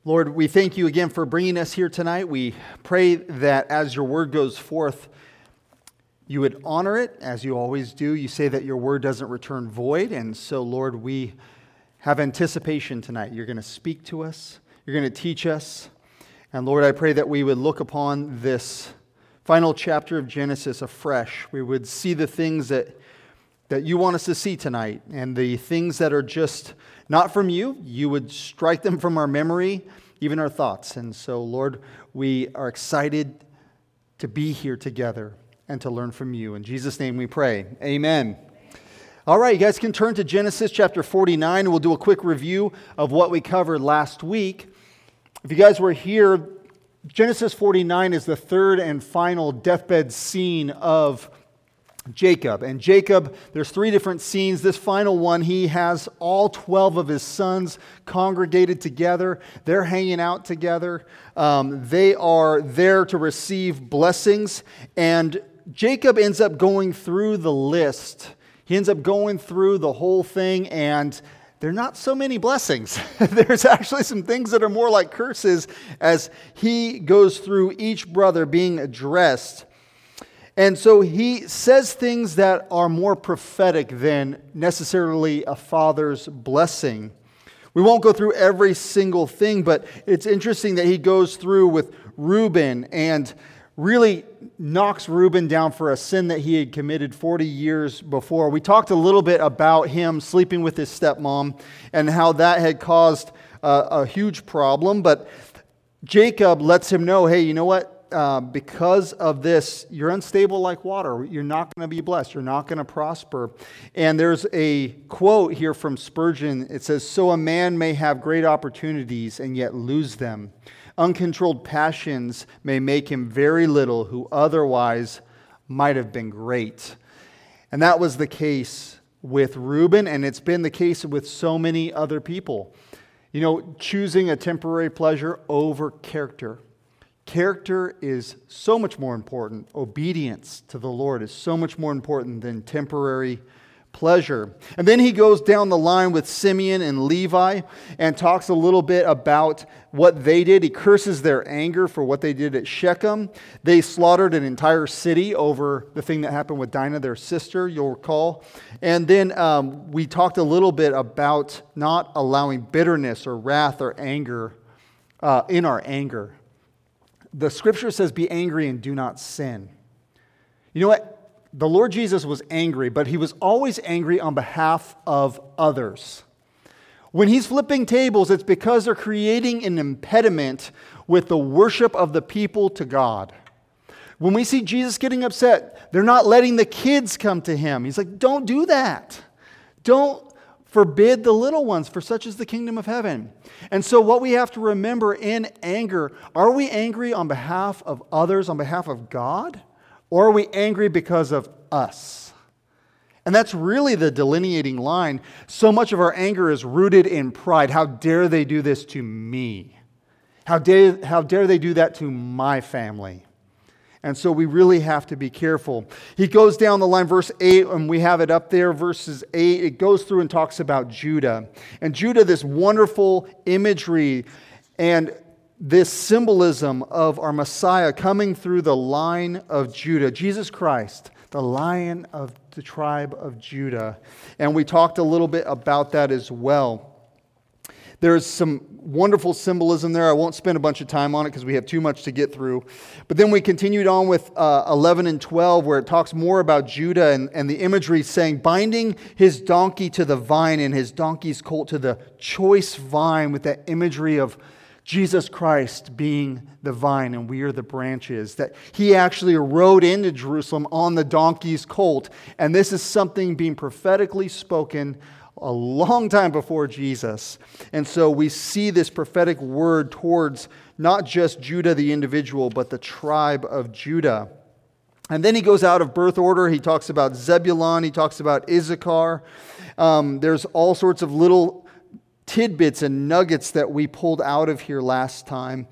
Lord, we thank you again for bringing us here tonight. We pray that as your word goes forth, you would honor it as you always do. You say that your word doesn't return void. And so, Lord, we have anticipation tonight. You're going to speak to us. You're going to teach us. And Lord, I pray that we would look upon this final chapter of Genesis afresh. We would see the things that you want us to see tonight, and the things that are just not from you, you would strike them from our memory, even our thoughts. And so, Lord, we are excited to be here together and to learn from you. In Jesus' name we pray. Amen. All right, you guys can turn to Genesis chapter 49. We'll do a quick review of what we covered last week. If you guys were here, Genesis 49 is the third and final deathbed scene of Jacob. And Jacob, there's three different scenes. This final one, he has all 12 of his sons congregated together. They're hanging out together. They are there to receive blessings. And Jacob ends up going through the list. He ends up going through the whole thing, and there are not so many blessings. There's actually some things that are more like curses as he goes through each brother being addressed. And so he says things that are more prophetic than necessarily a father's blessing. We won't go through every single thing, but it's interesting that he goes through with Reuben and really knocks Reuben down for a sin that he had committed 40 years before. We talked a little bit about him sleeping with his stepmom and how that had caused a huge problem. But Jacob lets him know, hey, you know what? Because of this, you're unstable like water. You're not going to be blessed. You're not going to prosper. And there's a quote here from Spurgeon. It says, "So a man may have great opportunities and yet lose them. Uncontrolled passions may make him very little who otherwise might have been great." And that was the case with Reuben, and it's been the case with so many other people. You know, choosing a temporary pleasure over character. Character is so much more important. Obedience to the Lord is so much more important than temporary pleasure. And then he goes down the line with Simeon and Levi and talks a little bit about what they did. He curses their anger for what they did at Shechem. They slaughtered an entire city over the thing that happened with Dinah, their sister, you'll recall. And then we talked a little bit about not allowing bitterness or wrath or anger in our anger. The scripture says, be angry and do not sin. You know what? The Lord Jesus was angry, but he was always angry on behalf of others. When he's flipping tables, it's because they're creating an impediment with the worship of the people to God. When we see Jesus getting upset, they're not letting the kids come to him. He's like, don't do that. Don't forbid the little ones, for such is the kingdom of heaven. And so what we have to remember in anger, are we angry on behalf of others, on behalf of God? Or are we angry because of us? And that's really the delineating line. So much of our anger is rooted in pride. How dare they do this to me? How dare they do that to my family? And so we really have to be careful. He goes down the line, verse 8, and we have it up there, verses 8. It goes through and talks about Judah. And Judah, this wonderful imagery and this symbolism of our Messiah coming through the line of Judah. Jesus Christ, the Lion of the tribe of Judah. And we talked a little bit about that as well. There's some wonderful symbolism there. I won't spend a bunch of time on it because we have too much to get through. But then we continued on with 11 and 12 where it talks more about Judah and the imagery saying, binding his donkey to the vine and his donkey's colt to the choice vine, with that imagery of Jesus Christ being the vine and we are the branches. That he actually rode into Jerusalem on the donkey's colt. And this is something being prophetically spoken a long time before Jesus. And so we see this prophetic word towards not just Judah the individual, but the tribe of Judah. And then he goes out of birth order. He talks about Zebulun. He talks about Issachar. There's all sorts of little tidbits and nuggets that we pulled out of here last time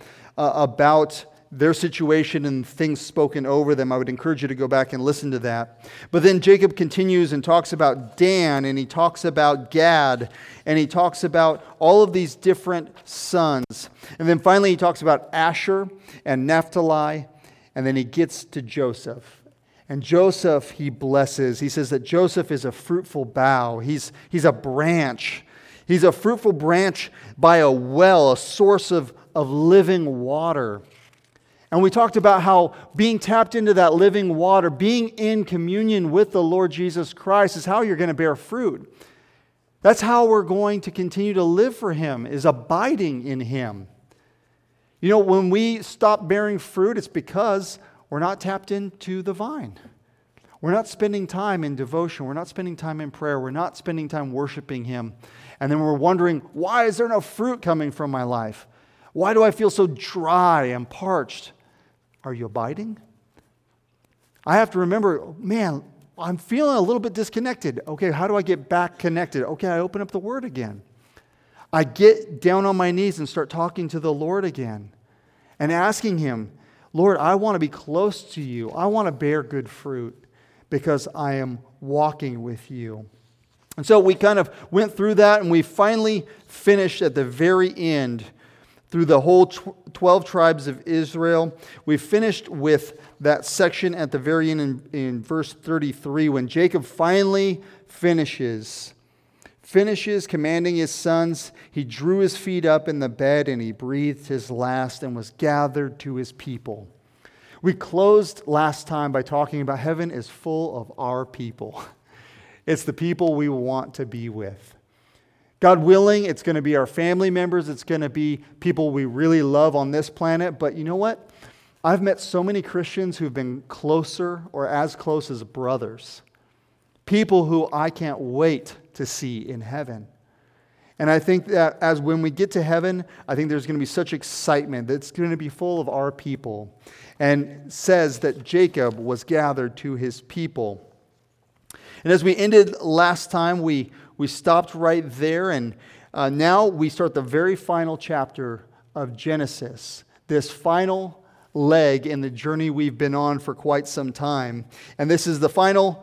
about their situation and things spoken over them. I would encourage you to go back and listen to that. But then Jacob continues and talks about Dan, and he talks about Gad, and he talks about all of these different sons. And then finally he talks about Asher and Naphtali, and then he gets to Joseph. And Joseph he blesses. He says that Joseph is a fruitful bough. He's a branch. He's a fruitful branch by a well, a source of living water. And we talked about how being tapped into that living water, being in communion with the Lord Jesus Christ is how you're going to bear fruit. That's how we're going to continue to live for Him, is abiding in Him. You know, when we stop bearing fruit, it's because we're not tapped into the vine. We're not spending time in devotion. We're not spending time in prayer. We're not spending time worshiping Him. And then we're wondering, why is there no fruit coming from my life? Why do I feel so dry and parched? Are you abiding? I have to remember, man, I'm feeling a little bit disconnected. Okay, how do I get back connected? Okay, I open up the Word again. I get down on my knees and start talking to the Lord again and asking Him, Lord, I want to be close to You. I want to bear good fruit because I am walking with You. And so we kind of went through that, and we finally finished at the very end through the whole 12 tribes of Israel. We finished with that section at the very end in verse 33 when Jacob finally finishes commanding his sons. He drew his feet up in the bed and he breathed his last and was gathered to his people. We closed last time by talking about heaven is full of our people. It's the people we want to be with. God willing, it's going to be our family members. It's going to be people we really love on this planet. But you know what? I've met so many Christians who've been closer or as close as brothers. People who I can't wait to see in heaven. And I think that as when we get to heaven, I think there's going to be such excitement that it's going to be full of our people. And says that Jacob was gathered to his people. And as we ended last time, we stopped right there, and now we start the very final chapter of Genesis, this final leg in the journey we've been on for quite some time. And this is the final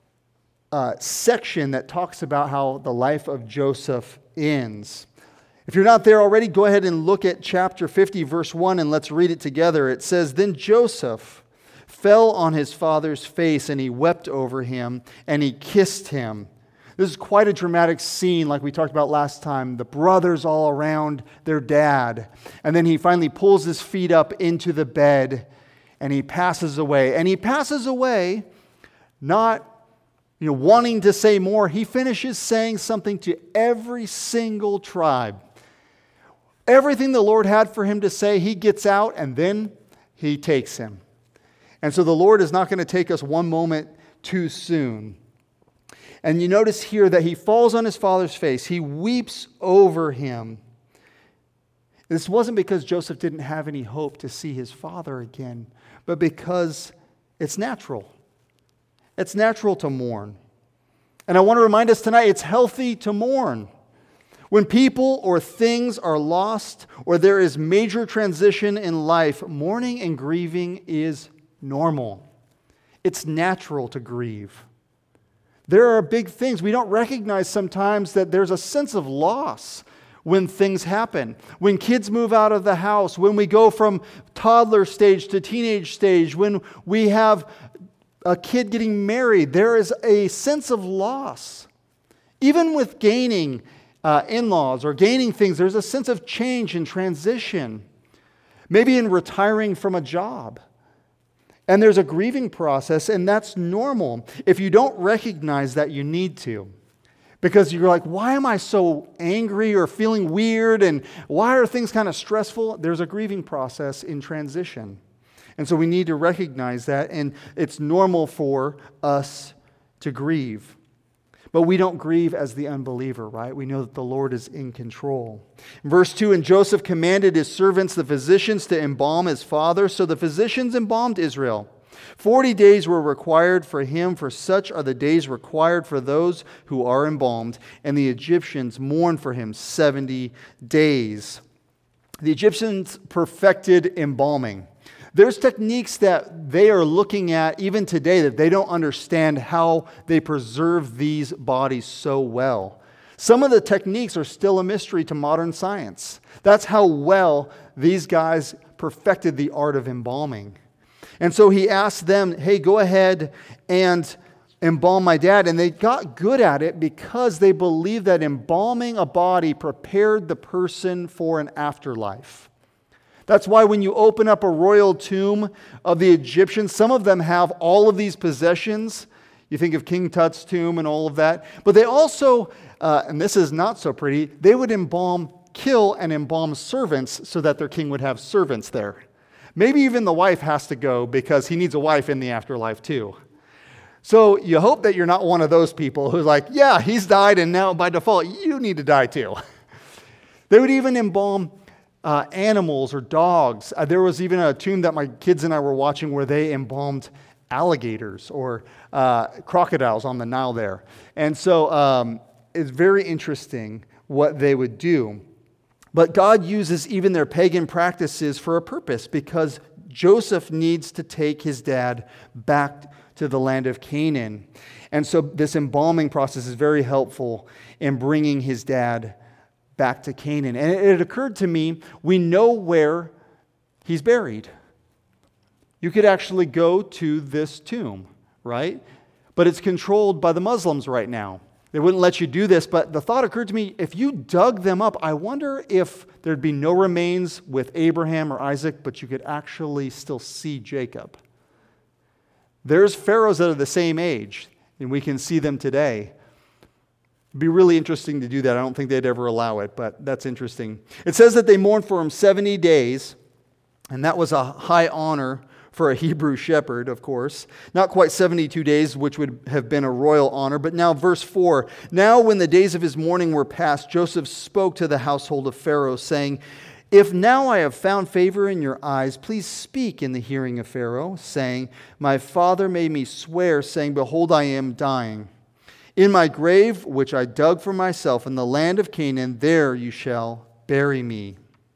section that talks about how the life of Joseph ends. If you're not there already, go ahead and look at chapter 50, verse 1, and let's read it together. It says, Then Joseph fell on his father's face, and he wept over him, and he kissed him. This is quite a dramatic scene like we talked about last time. The brothers all around their dad. And then he finally pulls his feet up into the bed and he passes away. And he passes away not wanting to say more. He finishes saying something to every single tribe. Everything the Lord had for him to say, he gets out and then he takes him. And so the Lord is not going to take us one moment too soon. And you notice here that he falls on his father's face. He weeps over him. This wasn't because Joseph didn't have any hope to see his father again, but because it's natural. It's natural to mourn. And I want to remind us tonight, it's healthy to mourn. When people or things are lost or there is major transition in life, mourning and grieving is normal. It's natural to grieve. There are big things. We don't recognize sometimes that there's a sense of loss when things happen. When kids move out of the house, when we go from toddler stage to teenage stage, when we have a kid getting married, there is a sense of loss. Even with gaining in-laws or gaining things, there's a sense of change and transition. Maybe in retiring from a job. And there's a grieving process, and that's normal. If you don't recognize that, you need to. Because you're like, why am I so angry or feeling weird? And why are things kind of stressful? There's a grieving process in transition. And so we need to recognize that, and it's normal for us to grieve. But we don't grieve as the unbeliever, right? We know that the Lord is in control. In verse 2, And Joseph commanded his servants, the physicians, to embalm his father. So the physicians embalmed Israel. 40 days were required for him, for such are the days required for those who are embalmed. And the Egyptians mourned for him 70 days. The Egyptians perfected embalming. There's techniques that they are looking at even today that they don't understand how they preserve these bodies so well. Some of the techniques are still a mystery to modern science. That's how well these guys perfected the art of embalming. And so he asked them, hey, go ahead and embalm my dad. And they got good at it because they believed that embalming a body prepared the person for an afterlife. That's why when you open up a royal tomb of the Egyptians, some of them have all of these possessions. You think of King Tut's tomb and all of that. But they also, and this is not so pretty, they would kill and embalm servants so that their king would have servants there. Maybe even the wife has to go because he needs a wife in the afterlife too. So you hope that you're not one of those people who's like, yeah, he's died and now by default you need to die too. They would even embalm animals or dogs. There was even a tomb that my kids and I were watching where they embalmed alligators or crocodiles on the Nile there. And so it's very interesting what they would do. But God uses even their pagan practices for a purpose because Joseph needs to take his dad back to the land of Canaan. And so this embalming process is very helpful in bringing his dad back to Canaan. And it occurred to me, we know where he's buried. You could actually go to this tomb, right? But it's controlled by the Muslims right now. They wouldn't let you do this, but the thought occurred to me, if you dug them up, I wonder if there'd be no remains with Abraham or Isaac, but you could actually still see Jacob. There's pharaohs that are the same age, and we can see them today. It'd be really interesting to do that. I don't think they'd ever allow it, but that's interesting. It says that they mourned for him 70 days, and that was a high honor for a Hebrew shepherd, of course. Not quite 72 days, which would have been a royal honor. But now, verse 4, now when the days of his mourning were past, Joseph spoke to the household of Pharaoh, saying, if now I have found favor in your eyes, please speak in the hearing of Pharaoh, saying, my father made me swear, saying, behold, I am dying. In my grave, which I dug for myself in the land of Canaan, there you shall bury me.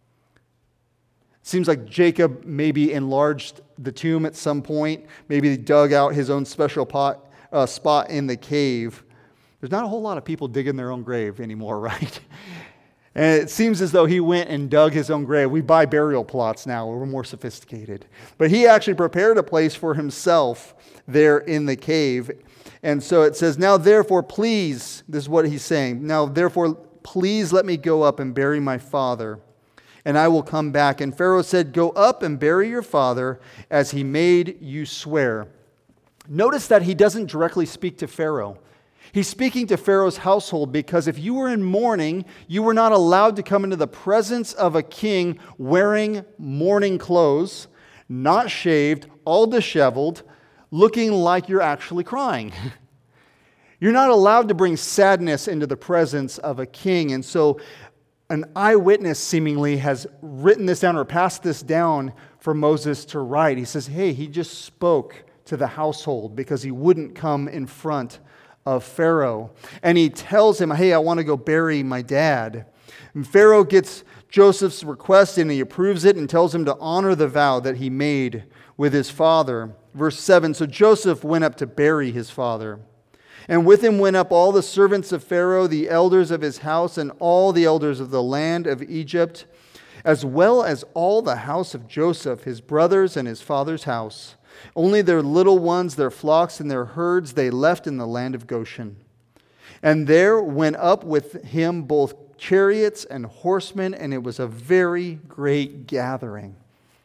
Seems like Jacob maybe enlarged the tomb at some point. Maybe he dug out his own special spot in the cave. There's not a whole lot of people digging their own grave anymore, right? And it seems as though he went and dug his own grave. We buy burial plots now. We're more sophisticated. But he actually prepared a place for himself there in the cave. And so it says, now therefore, please, this is what he's saying. Now therefore, please let me go up and bury my father, and I will come back. And Pharaoh said, go up and bury your father as he made you swear. Notice that he doesn't directly speak to Pharaoh. He's speaking to Pharaoh's household because if you were in mourning, you were not allowed to come into the presence of a king wearing mourning clothes, not shaved, all disheveled, looking like you're actually crying. You're not allowed to bring sadness into the presence of a king. And so an eyewitness seemingly has written this down or passed this down for Moses to write. He says, hey, he just spoke to the household because he wouldn't come in front of Pharaoh. And he tells him, hey, I want to go bury my dad. And Pharaoh gets Joseph's request and he approves it and tells him to honor the vow that he made with his father. Verse 7, so Joseph went up to bury his father. And with him went up all the servants of Pharaoh, the elders of his house, and all the elders of the land of Egypt, as well as all the house of Joseph, his brothers and his father's house. Only their little ones, their flocks, and their herds they left in the land of Goshen. And there went up with him both chariots and horsemen, and it was a very great gathering.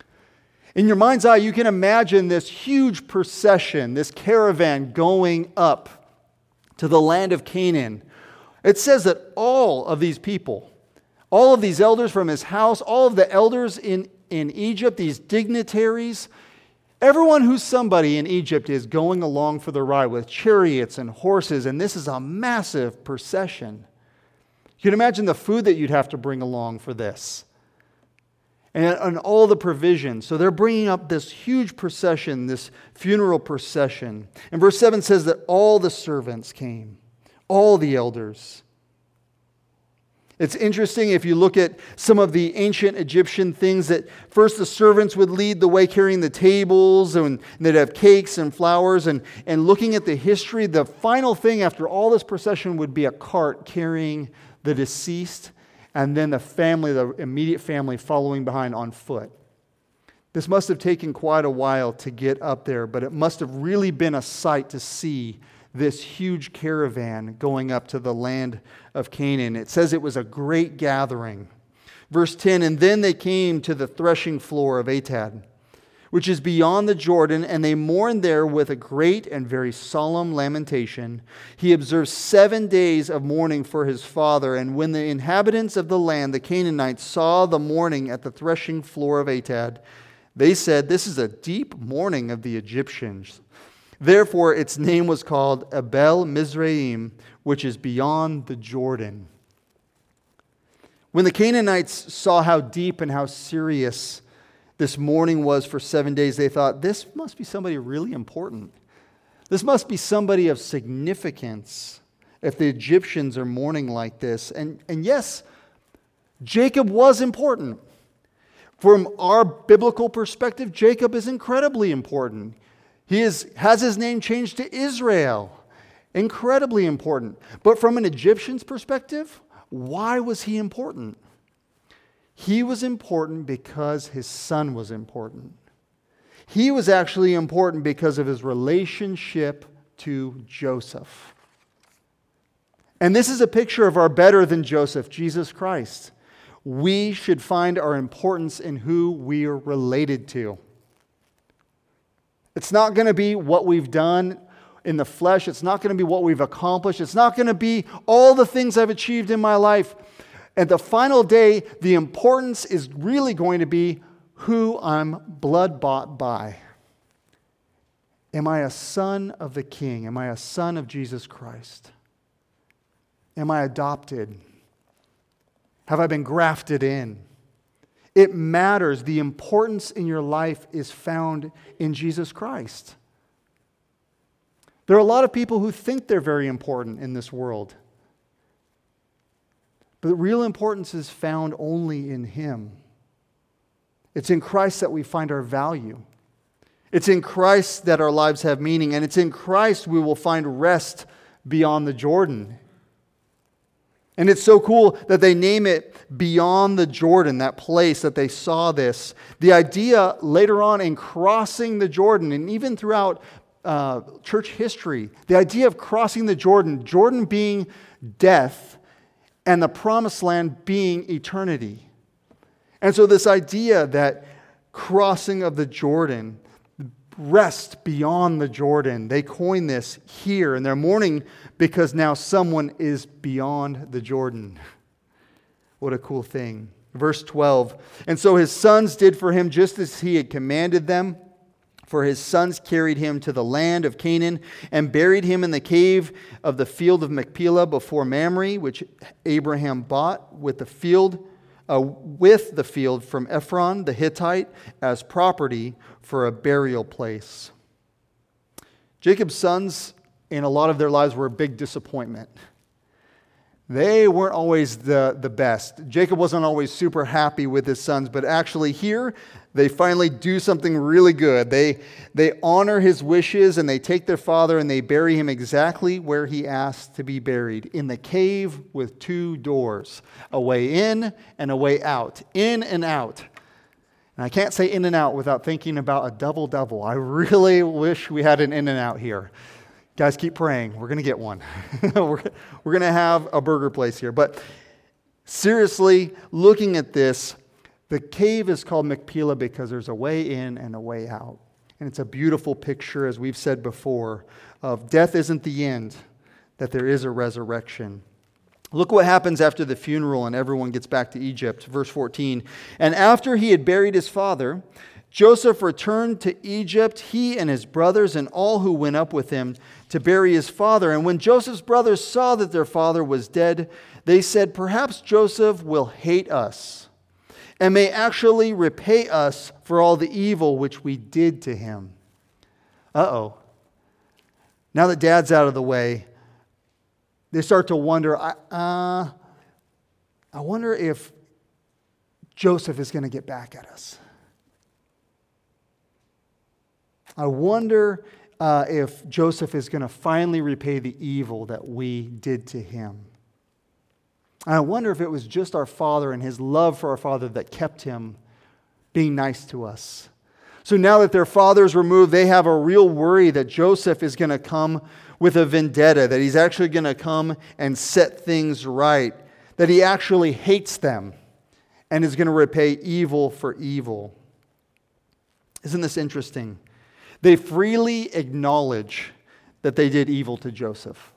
In your mind's eye, you can imagine this huge procession, this caravan going up to the land of Canaan. It says that all of these people, all of these elders from his house, all of the elders in Egypt, these dignitaries, everyone who's somebody in Egypt is going along for the ride with chariots and horses, and this is a massive procession. You can imagine the food that you'd have to bring along for this. And all the provisions. So they're bringing up this huge procession, this funeral procession. And verse 7 says that all the servants came, all the elders. It's interesting if you look at some of the ancient Egyptian things that first the servants would lead the way carrying the tables and they'd have cakes and flowers. And looking at the history, the final thing after all this procession would be a cart carrying the deceased and then the immediate family following behind on foot. This must have taken quite a while to get up there, but it must have really been a sight to see this huge caravan going up to the land of Canaan. It says it was a great gathering. Verse 10, and then they came to the threshing floor of Atad, which is beyond the Jordan, and they mourned there with a great and very solemn lamentation. He observed 7 days of mourning for his father, and when the inhabitants of the land, the Canaanites, saw the mourning at the threshing floor of Atad, they said, this is a deep mourning of the Egyptians. Therefore, its name was called Abel Mizraim, which is beyond the Jordan. When the Canaanites saw how deep and how serious this mourning was for 7 days, they thought, this must be somebody really important. This must be somebody of significance if the Egyptians are mourning like this. And yes, Jacob was important. From our biblical perspective, Jacob is incredibly important. He has his name changed to Israel. Incredibly important. But from an Egyptian's perspective, why was he important? He was important because his son was important. He was actually important because of his relationship to Joseph. And this is a picture of our better than Joseph, Jesus Christ. We should find our importance in who we are related to. It's not going to be what we've done in the flesh. It's not going to be what we've accomplished. It's not going to be all the things I've achieved in my life. At the final day, the importance is really going to be who I'm blood-bought by. Am I a son of the King? Am I a son of Jesus Christ? Am I adopted? Have I been grafted in? It matters. The importance in your life is found in Jesus Christ. There are a lot of people who think they're very important in this world. But the real importance is found only in Him. It's in Christ that we find our value. It's in Christ that our lives have meaning. And it's in Christ we will find rest beyond the Jordan. And it's so cool that they name it Beyond the Jordan, that place that they saw this. The idea later on in crossing the Jordan, and even throughout church history, the idea of crossing the Jordan, Jordan being death, and the promised land being eternity. And so this idea that crossing of the Jordan, rest beyond the Jordan, they coin this here, and they're mourning because now someone is beyond the Jordan. What a cool thing. Verse 12, and so his sons did for him just as he had commanded them. For his sons carried him to the land of Canaan and buried him in the cave of the field of Machpelah before Mamre, which Abraham bought with the field from Ephron the Hittite as property for a burial place. Jacob's sons, in a lot of their lives, were a big disappointment. They weren't always the best. Jacob wasn't always super happy with his sons, but actually here, they finally do something really good. They honor his wishes, and they take their father and they bury him exactly where he asked to be buried, in the cave with 2 doors, a way in and a way out, in and out. And I can't say in and out without thinking about a double-double. I really wish we had an in and out here. Guys, keep praying. We're going to get one. We're going to have a burger place here. But seriously, looking at this, the cave is called Machpelah because there's a way in and a way out. And it's a beautiful picture, as we've said before, of death isn't the end, that there is a resurrection. Look what happens after the funeral and everyone gets back to Egypt. Verse 14, and after he had buried his father, Joseph returned to Egypt, he and his brothers and all who went up with him to bury his father. And when Joseph's brothers saw that their father was dead, they said, perhaps Joseph will hate us and may actually repay us for all the evil which we did to him. Uh-oh. Now that dad's out of the way, they start to wonder, I wonder if Joseph is going to get back at us. I wonder if Joseph is going to finally repay the evil that we did to him. I wonder if it was just our father and his love for our father that kept him being nice to us. So now that their father is removed, they have a real worry that Joseph is going to come with a vendetta, that he's actually going to come and set things right, that he actually hates them and is going to repay evil for evil. Isn't this interesting? They freely acknowledge that they did evil to Joseph.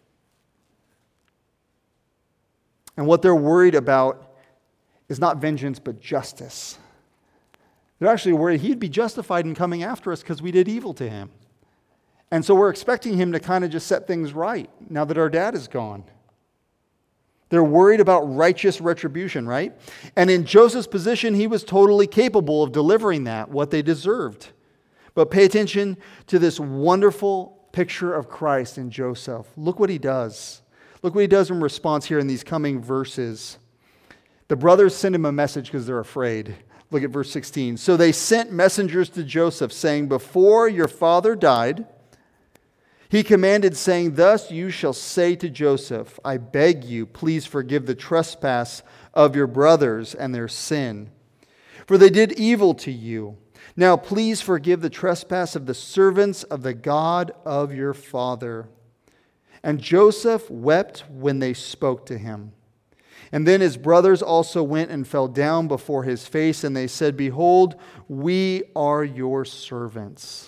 And what they're worried about is not vengeance, but justice. They're actually worried he'd be justified in coming after us because we did evil to him. And so we're expecting him to kind of just set things right now that our dad is gone. They're worried about righteous retribution, right? And in Joseph's position, he was totally capable of delivering that, what they deserved. But pay attention to this wonderful picture of Christ in Joseph. Look what he does. Look what he does in response here in these coming verses. The brothers send him a message because they're afraid. Look at verse 16. So they sent messengers to Joseph saying, before your father died, he commanded, saying, thus you shall say to Joseph, I beg you, please forgive the trespass of your brothers and their sin. For they did evil to you. Now please forgive the trespass of the servants of the God of your father. And Joseph wept when they spoke to him. And then his brothers also went and fell down before his face, and they said, behold, we are your servants.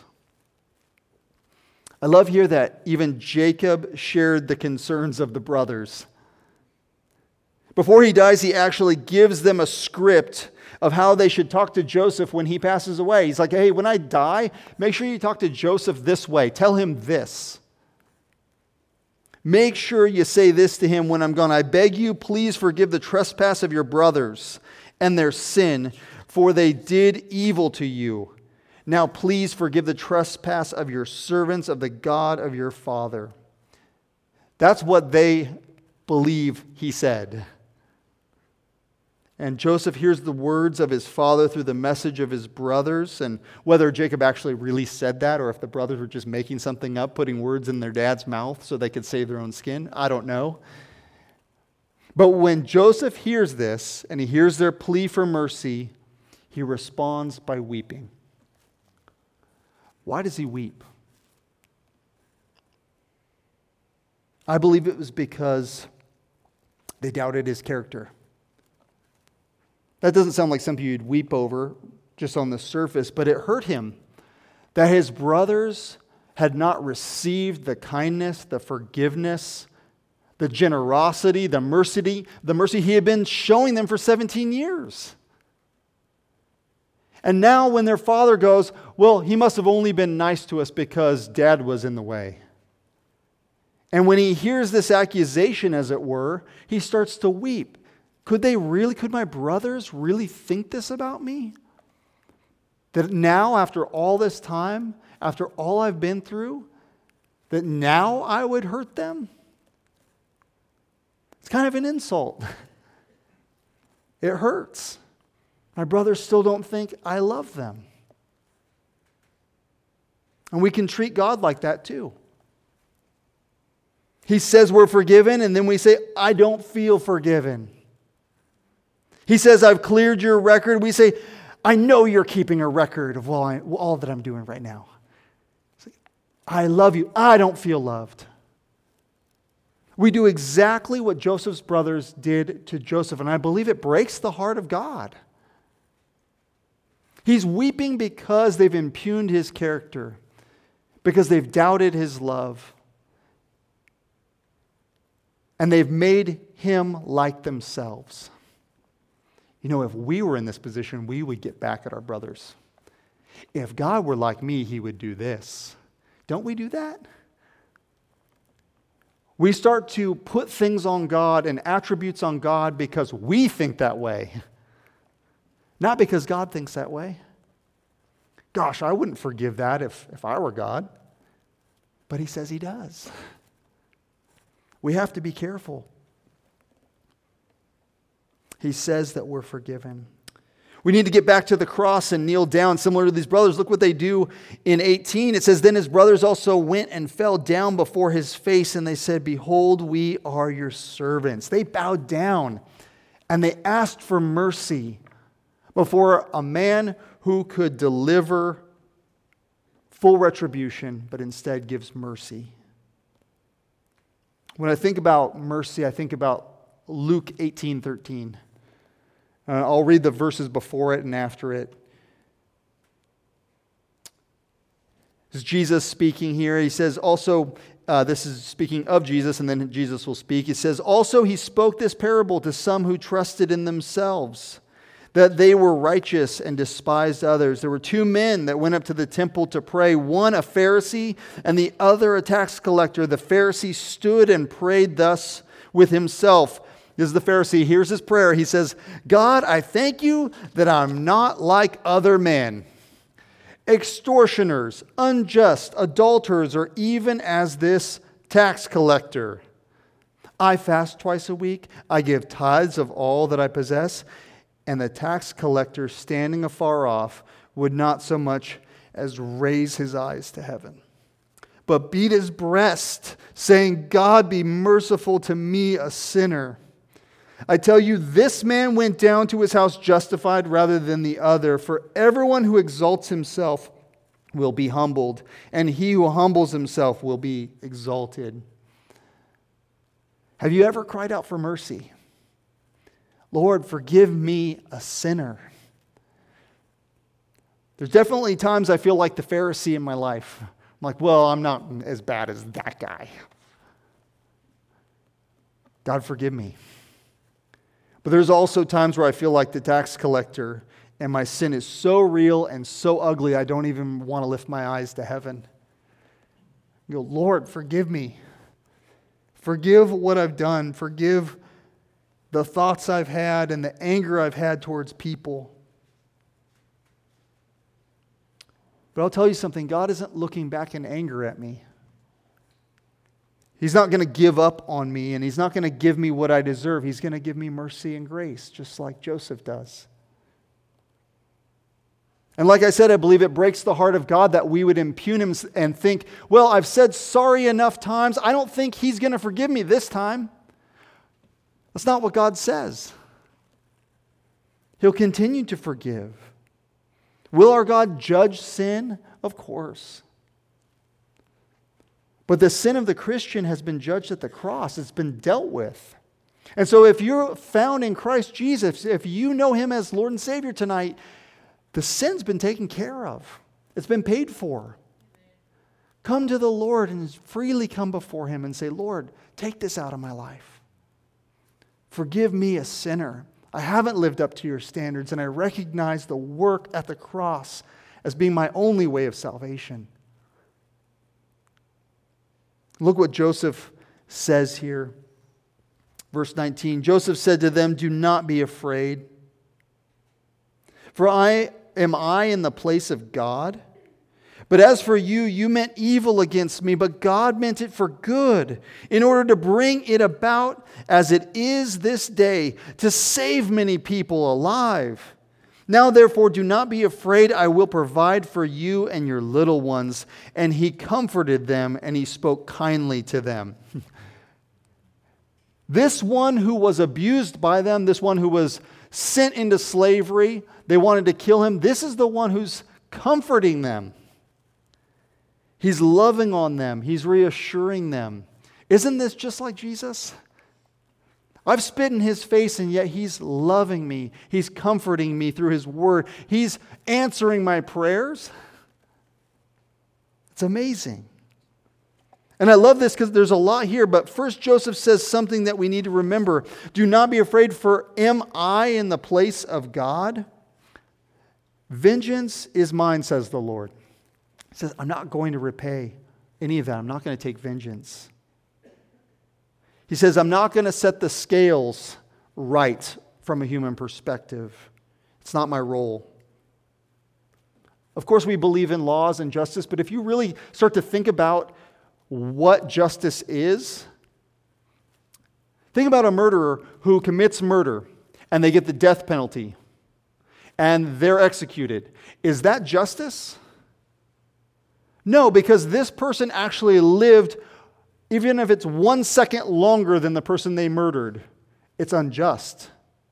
I love here that even Jacob shared the concerns of the brothers. Before he dies, he actually gives them a script of how they should talk to Joseph when he passes away. He's like, hey, when I die, make sure you talk to Joseph this way. Tell him this. Make sure you say this to him when I'm gone. I beg you, please forgive the trespass of your brothers and their sin, for they did evil to you. Now please forgive the trespass of your servants of the God of your father. That's what they believe he said. And Joseph hears the words of his father through the message of his brothers. And whether Jacob actually really said that or if the brothers were just making something up, putting words in their dad's mouth so they could save their own skin, I don't know. But when Joseph hears this and he hears their plea for mercy, he responds by weeping. Why does he weep? I believe it was because they doubted his character. That doesn't sound like something you'd weep over just on the surface, but it hurt him that his brothers had not received the kindness, the forgiveness, the generosity, the mercy he had been showing them for 17 years. And now when their father goes, well, he must have only been nice to us because dad was in the way. And when he hears this accusation, as it were, he starts to weep. Could my brothers really think this about me? That now, after all this time, after all I've been through, that now I would hurt them? It's kind of an insult. It hurts. My brothers still don't think I love them. And we can treat God like that too. He says we're forgiven, and then we say, I don't feel forgiven. He says, I've cleared your record. We say, I know you're keeping a record of all that I'm doing right now. I love you. I don't feel loved. We do exactly what Joseph's brothers did to Joseph, and I believe it breaks the heart of God. He's weeping because they've impugned his character, because they've doubted his love, and they've made him like themselves. You know, if we were in this position, we would get back at our brothers. If God were like me, he would do this. Don't we do that? We start to put things on God and attributes on God because we think that way, not because God thinks that way. Gosh, I wouldn't forgive that if I were God. But he says he does. We have to be careful. he says that we're forgiven. We need to get back to the cross and kneel down, similar to these brothers. Look what they do in 18. It says, "Then his brothers also went and fell down before his face, and they said, 'Behold, we are your servants.'" They bowed down, and they asked for mercy before a man who could deliver full retribution, but instead gives mercy. When I think about mercy, I think about Luke 18:13. I'll read the verses before it and after it. This is Jesus speaking here. He says also, this is speaking of Jesus, and then Jesus will speak. He says, "Also he spoke this parable to some who trusted in themselves, that they were righteous and despised others. There were two men that went up to the temple to pray, one a Pharisee and the other a tax collector. The Pharisee stood and prayed thus with himself." This is the Pharisee. Here's his prayer. He says, "God, I thank you that I'm not like other men, extortioners, unjust, adulterers, or even as this tax collector. I fast twice a week. I give tithes of all that I possess." And the tax collector, standing afar off, would not so much as raise his eyes to heaven, but beat his breast, saying, "God, be merciful to me, a sinner." I tell you, this man went down to his house justified rather than the other. For everyone who exalts himself will be humbled, and he who humbles himself will be exalted. Have you ever cried out for mercy? Lord, forgive me, a sinner. There's definitely times I feel like the Pharisee in my life. I'm like, well, I'm not as bad as that guy. God, forgive me. But there's also times where I feel like the tax collector, and my sin is so real and so ugly, I don't even want to lift my eyes to heaven. You go, Lord, forgive me. Forgive what I've done. Forgive the thoughts I've had and the anger I've had towards people. But I'll tell you something, God isn't looking back in anger at me. He's not going to give up on me, and He's not going to give me what I deserve. He's going to give me mercy and grace, just like Joseph does. And like I said, I believe it breaks the heart of God that we would impugn Him and think, well, I've said sorry enough times. I don't think He's going to forgive me this time. That's not what God says. He'll continue to forgive. Will our God judge sin? Of course. But the sin of the Christian has been judged at the cross. It's been dealt with. And so if you're found in Christ Jesus, if you know Him as Lord and Savior tonight, the sin's been taken care of. It's been paid for. Come to the Lord and freely come before Him and say, Lord, take this out of my life. Forgive me, a sinner. I haven't lived up to your standards, and I recognize the work at the cross as being my only way of salvation. Look what Joseph says here. Verse 19, Joseph said to them, "Do not be afraid. For am I in the place of God? But as for you, you meant evil against me, but God meant it for good, in order to bring it about as it is this day, to save many people alive. Now therefore do not be afraid, I will provide for you and your little ones." And he comforted them, and he spoke kindly to them. This one who was abused by them, this one who was sent into slavery, they wanted to kill him, this is the one who's comforting them. He's loving on them. He's reassuring them. Isn't this just like Jesus? I've spit in His face, and yet He's loving me. He's comforting me through His word. He's answering my prayers. It's amazing. And I love this because there's a lot here, but first Joseph says something that we need to remember. Do not be afraid, for am I in the place of God? Vengeance is mine, says the Lord. He says, I'm not going to repay any of that. I'm not going to take vengeance. He says, I'm not going to set the scales right from a human perspective. It's not my role. Of course, we believe in laws and justice, but if you really start to think about what justice is, think about a murderer who commits murder, and they get the death penalty and they're executed. Is that justice? No, because this person actually lived, even if it's 1 second longer than the person they murdered, it's unjust.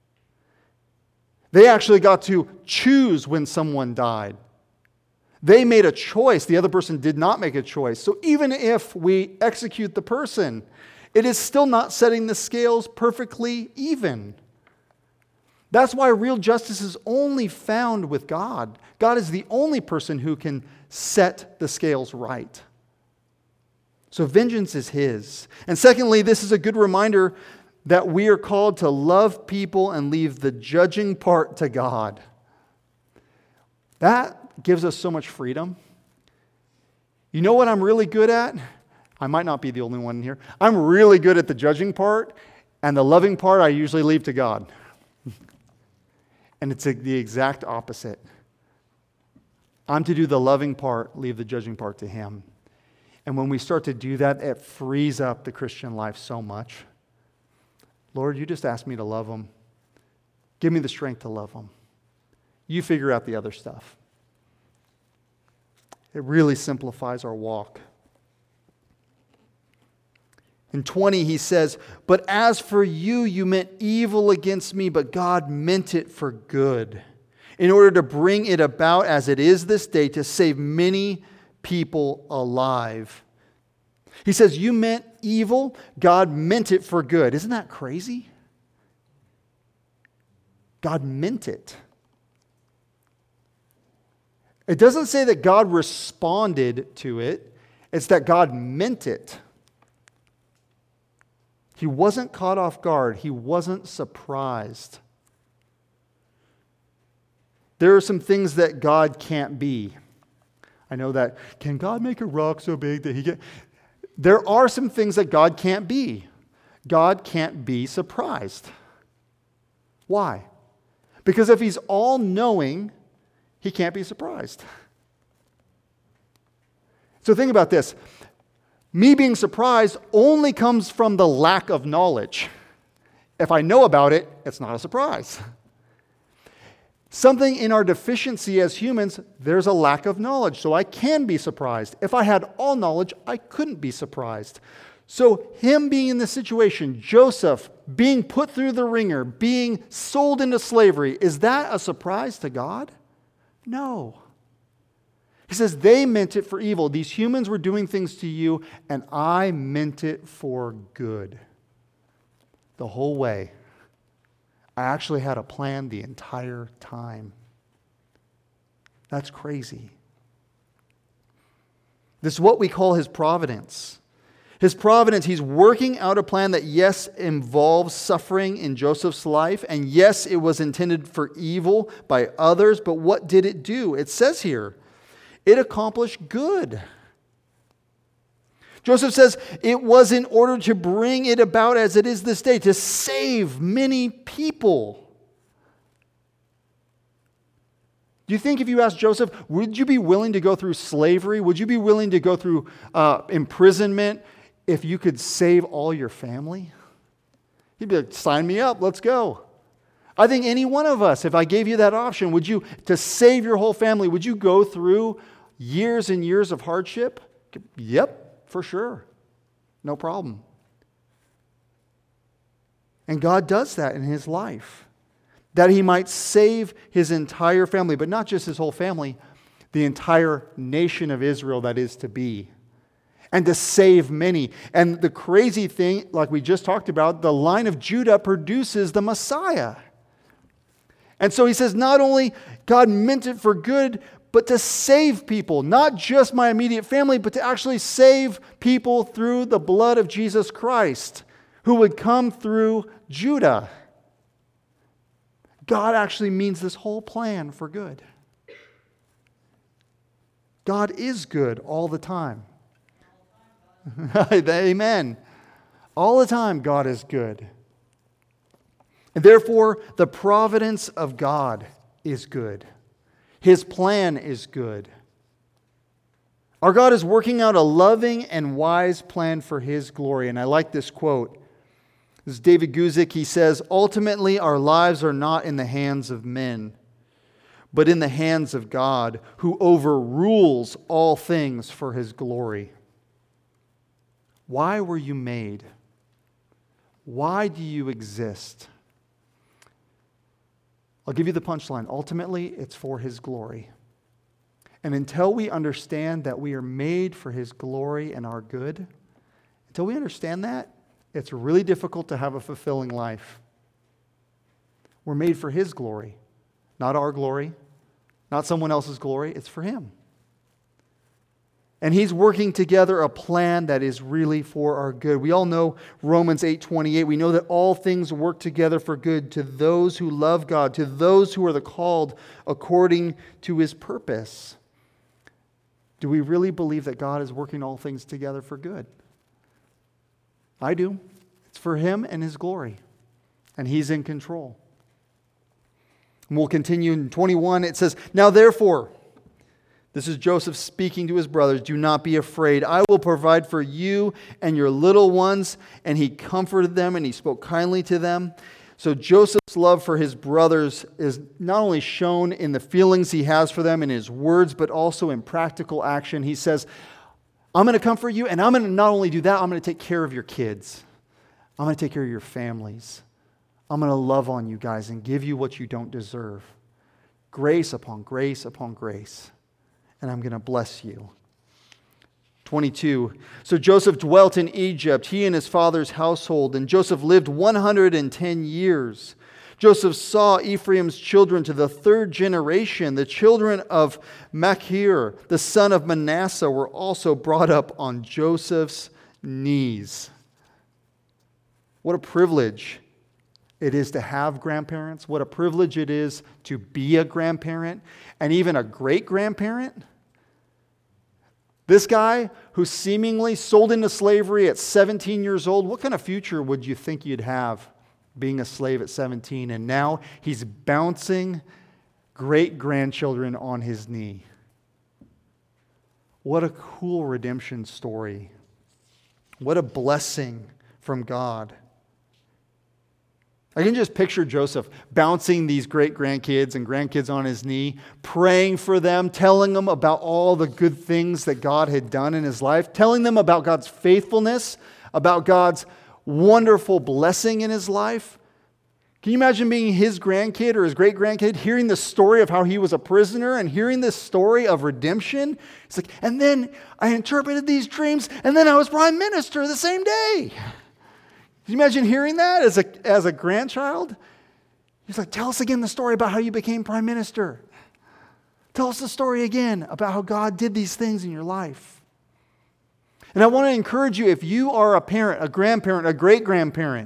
They actually got to choose when someone died. They made a choice. The other person did not make a choice. So even if we execute the person, it is still not setting the scales perfectly even. That's why real justice is only found with God. God is the only person who can set the scales right. So vengeance is His. And secondly, this is a good reminder that we are called to love people and leave the judging part to God. That gives us so much freedom. You know what I'm really good at? I might not be the only one here. I'm really good at the judging part, and the loving part I usually leave to God. And it's the exact opposite. I'm to do the loving part, leave the judging part to Him. And when we start to do that, it frees up the Christian life so much. Lord, you just asked me to love them. Give me the strength to love them. You figure out the other stuff. It really simplifies our walk. In 20, he says, "But as for you, you meant evil against me, but God meant it for good, in order to bring it about as it is this day, to save many people alive." He says, you meant evil, God meant it for good. Isn't that crazy? God meant it. It doesn't say that God responded to it. It's that God meant it. He wasn't caught off guard. He wasn't surprised. There are some things that God can't be. I know that. Can God make a rock so big that He can? There are some things that God can't be. God can't be surprised. Why? Because if He's all-knowing, He can't be surprised. So think about this. Me being surprised only comes from the lack of knowledge. If I know about it, it's not a surprise. Something in our deficiency as humans, there's a lack of knowledge, so I can be surprised. If I had all knowledge, I couldn't be surprised. So him being in this situation, Joseph being put through the ringer, being sold into slavery, is that a surprise to God? No. He says, they meant it for evil. These humans were doing things to you, and I meant it for good. The whole way. I actually had a plan the entire time. That's crazy. This is what we call His providence. His providence, He's working out a plan that, yes, involves suffering in Joseph's life, and yes, it was intended for evil by others, but what did it do? It says here, it accomplished good. Joseph says it was in order to bring it about as it is this day, to save many people. Do you think if you asked Joseph, would you be willing to go through slavery? Would you be willing to go through imprisonment if you could save all your family? He'd be like, sign me up, let's go. I think any one of us, if I gave you that option, would you, to save your whole family, would you go through years and years of hardship? Yep. For sure. No problem. And God does that in His life. That He might save His entire family, but not just His whole family, the entire nation of Israel that is to be. And to save many. And the crazy thing, like we just talked about, the line of Judah produces the Messiah. And so He says, not only God meant it for good, but to save people, not just my immediate family, but to actually save people through the blood of Jesus Christ, who would come through Judah. God actually means this whole plan for good. God is good all the time. Amen. All the time, God is good. And therefore, the providence of God is good. His plan is good. Our God is working out a loving and wise plan for His glory. And I like this quote. This is David Guzik. He says, ultimately, our lives are not in the hands of men, but in the hands of God, who overrules all things for His glory. Why were you made? Why do you exist? I'll give you the punchline. Ultimately, it's for His glory. And until we understand that we are made for His glory and our good, until we understand that, it's really difficult to have a fulfilling life. We're made for His glory, not our glory, not someone else's glory. It's for Him. And He's working together a plan that is really for our good. We all know Romans 8:28. We know that all things work together for good to those who love God, to those who are the called according to His purpose. Do we really believe that God is working all things together for good? I do. It's for Him and His glory. And He's in control. And we'll continue in 21. It says, now therefore, this is Joseph speaking to his brothers, do not be afraid. I will provide for you and your little ones. And he comforted them and he spoke kindly to them. So Joseph's love for his brothers is not only shown in the feelings he has for them in his words, but also in practical action. He says, I'm going to comfort you, and I'm going to not only do that, I'm going to take care of your kids. I'm going to take care of your families. I'm going to love on you guys and give you what you don't deserve. Grace upon grace upon grace. And I'm going to bless you. 22. So Joseph dwelt in Egypt, he and his father's household, and Joseph lived 110 years. Joseph saw Ephraim's children to the third generation. The children of Machir, the son of Manasseh, were also brought up on Joseph's knees. What a privilege it is to have grandparents. What a privilege it is to be a grandparent and even a great-grandparent. This guy who seemingly sold into slavery at 17 years old, what kind of future would you think you'd have being a slave at 17? And now he's bouncing great-grandchildren on his knee. What a cool redemption story. What a blessing from God. I can just picture Joseph bouncing these great-grandkids and grandkids on his knee, praying for them, telling them about all the good things that God had done in his life, telling them about God's faithfulness, about God's wonderful blessing in his life. Can you imagine being his grandkid or his great-grandkid, hearing the story of how he was a prisoner and hearing this story of redemption? It's like, and then I interpreted these dreams, and then I was prime minister the same day. Can you imagine hearing that as a grandchild? He's like, tell us again the story about how you became prime minister. Tell us the story again about how God did these things in your life. And I want to encourage you, if you are a parent, a grandparent, a great-grandparent,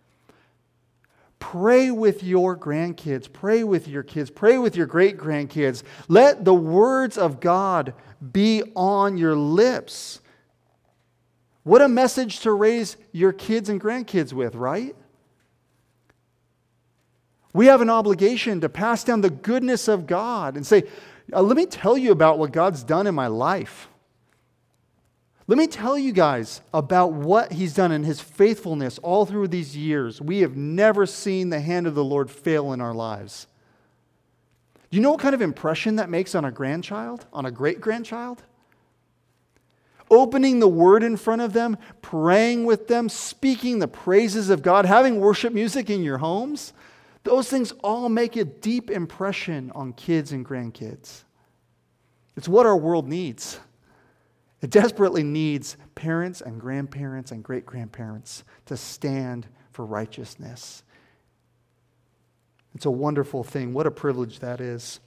pray with your grandkids, pray with your kids, pray with your great-grandkids. Let the words of God be on your lips. What a message to raise your kids and grandkids with, right? We have an obligation to pass down the goodness of God and say, let me tell you about what God's done in my life. Let me tell you guys about what He's done in His faithfulness all through these years. We have never seen the hand of the Lord fail in our lives. Do you know what kind of impression that makes on a grandchild, on a great-grandchild? Opening the Word in front of them, praying with them, speaking the praises of God, having worship music in your homes, those things all make a deep impression on kids and grandkids. It's what our world needs. It desperately needs parents and grandparents and great-grandparents to stand for righteousness. It's a wonderful thing. What a privilege that is.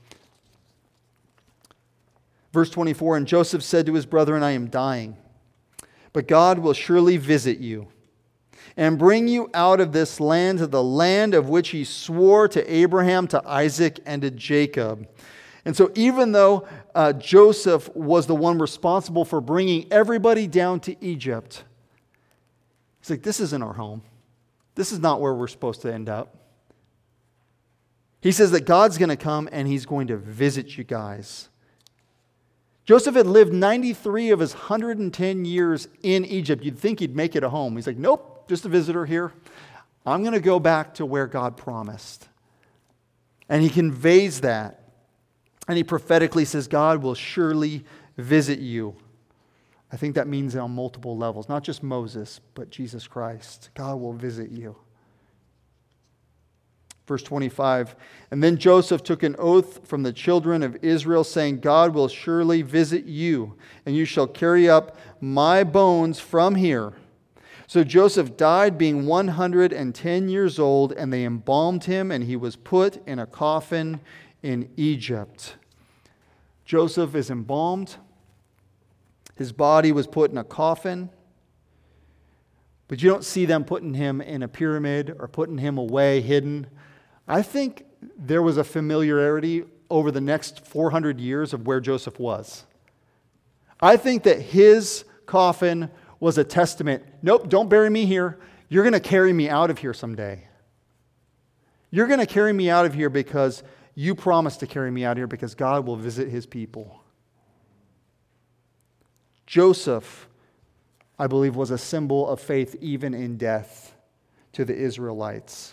Verse 24, and Joseph said to his brethren, I am dying, but God will surely visit you and bring you out of this land to the land of which He swore to Abraham, to Isaac, and to Jacob. And so even though Joseph was the one responsible for bringing everybody down to Egypt, he's like, this isn't our home. This is not where we're supposed to end up. He says that God's going to come and He's going to visit you guys. Joseph had lived 93 of his 110 years in Egypt. You'd think he'd make it a home. He's like, nope, just a visitor here. I'm going to go back to where God promised. And he conveys that. And he prophetically says, God will surely visit you. I think that means on multiple levels, not just Moses, but Jesus Christ. God will visit you. Verse 25, and then Joseph took an oath from the children of Israel, saying, God will surely visit you, and you shall carry up my bones from here. So Joseph died being 110 years old, and they embalmed him, and he was put in a coffin in Egypt. Joseph is embalmed. His body was put in a coffin. But you don't see them putting him in a pyramid or putting him away, hidden. I think there was a familiarity over the next 400 years of where Joseph was. I think that his coffin was a testament. Nope, don't bury me here. You're going to carry me out of here someday. You're going to carry me out of here because you promised to carry me out here because God will visit his people. Joseph, I believe, was a symbol of faith even in death to the Israelites.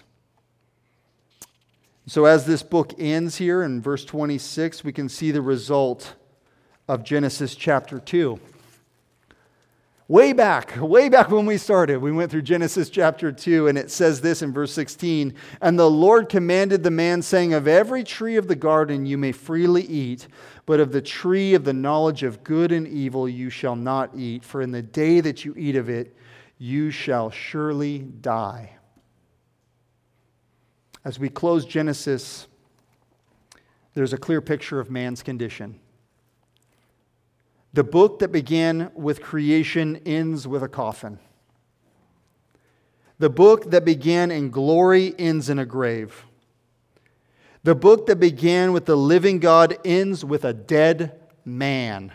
So as this book ends here in verse 26, we can see the result of Genesis chapter 2. Way back when we started, we went through Genesis chapter 2, and it says this in verse 16, and the Lord commanded the man, saying, of every tree of the garden you may freely eat, but of the tree of the knowledge of good and evil you shall not eat, for in the day that you eat of it, you shall surely die. As we close Genesis, there's a clear picture of man's condition. The book that began with creation ends with a coffin. The book that began in glory ends in a grave. The book that began with the living God ends with a dead man.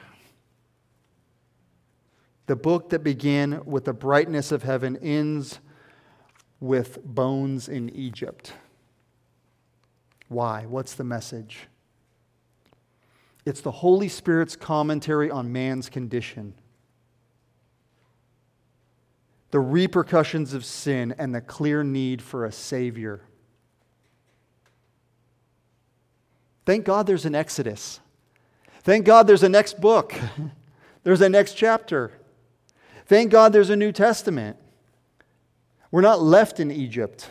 The book that began with the brightness of heaven ends with bones in Egypt. Why? What's the message? It's the Holy Spirit's commentary on man's condition. The repercussions of sin and the clear need for a Savior. Thank God there's an Exodus. Thank God there's a next book. There's a next chapter. Thank God there's a New Testament. We're not left in Egypt.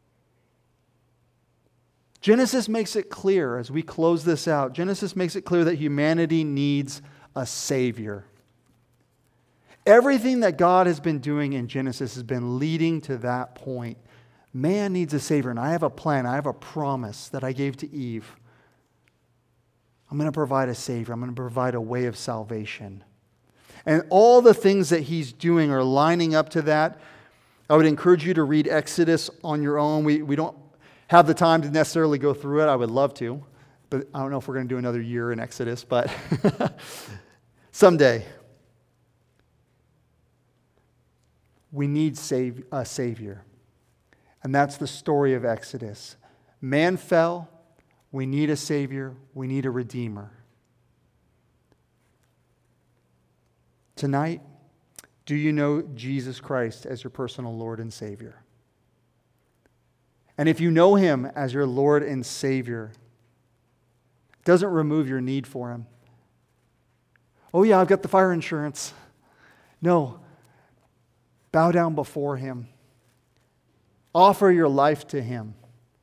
Genesis makes it clear, as we close this out, Genesis makes it clear that humanity needs a Savior. Everything that God has been doing in Genesis has been leading to that point. Man needs a Savior, and I have a plan, I have a promise that I gave to Eve. I'm going to provide a Savior. I'm going to provide a way of salvation. And all the things that He's doing are lining up to that. I would encourage you to read Exodus on your own. We don't have the time to necessarily go through it. I would love to, but I don't know if we're going to do another year in Exodus, but someday. We need a Savior. And that's the story of Exodus. Man fell. We need a Savior. We need a Redeemer. Tonight, do you know Jesus Christ as your personal Lord and Savior? And if you know Him as your Lord and Savior, it doesn't remove your need for Him. Oh yeah, I've got the fire insurance. No. Bow down before Him. Offer your life to Him.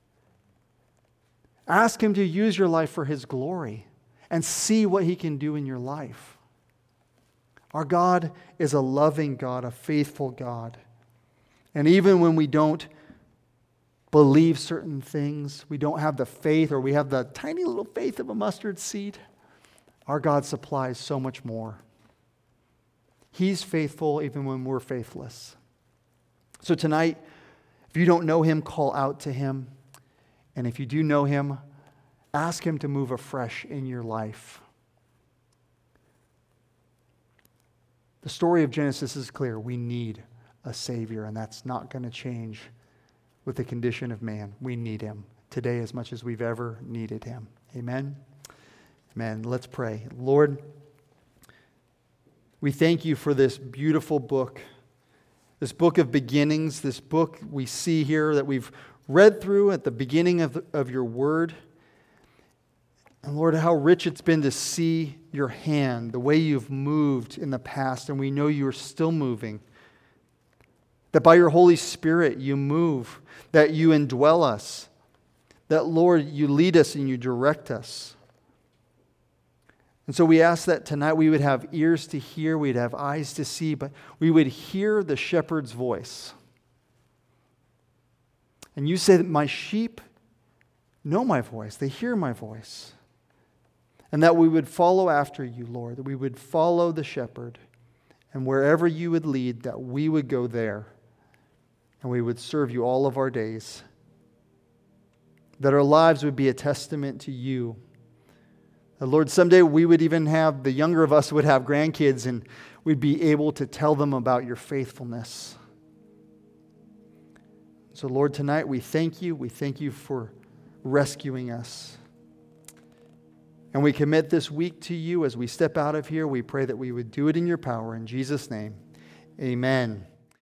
Ask Him to use your life for His glory and see what He can do in your life. Our God is a loving God, a faithful God. And even when we don't believe certain things, we don't have the faith, or we have the tiny little faith of a mustard seed, our God supplies so much more. He's faithful even when we're faithless. So tonight, if you don't know Him, call out to Him. And if you do know Him, ask Him to move afresh in your life. The story of Genesis is clear. We need a Savior, and that's not going to change with the condition of man. We need Him today as much as we've ever needed Him. Amen? Amen. Let's pray. Lord, we thank You for this beautiful book This book of beginnings, this book we see here that we've read through at the beginning of your word. And Lord, how rich it's been to see your hand, the way you've moved in the past, and we know you are still moving. That by your Holy Spirit you move, that you indwell us, that, Lord, you lead us and you direct us. And so we ask that tonight we would have ears to hear, we'd have eyes to see, but we would hear the shepherd's voice. And you say that my sheep know my voice, they hear my voice. And that we would follow after you, Lord, that we would follow the shepherd. And wherever you would lead, that we would go there. And we would serve you all of our days. That our lives would be a testament to you. That, Lord, someday we would even have, the younger of us would have grandkids, and we'd be able to tell them about your faithfulness. So, Lord, tonight we thank you. We thank you for rescuing us. And we commit this week to you as we step out of here. We pray that we would do it in your power. In Jesus' name, amen.